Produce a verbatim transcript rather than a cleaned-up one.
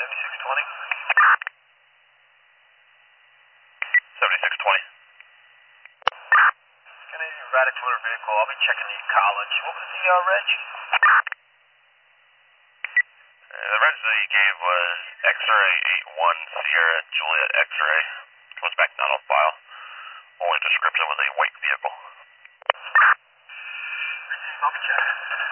seventy-six twenty. seventy-six twenty. Canadian erratic motor vehicle. I'll be checking the college. What was the uh, reg? Uh, the reg that he gave was X-ray eight one Sierra Juliet X-ray. Goes back not on file. Only description was a white vehicle. Receive, I'll be checking.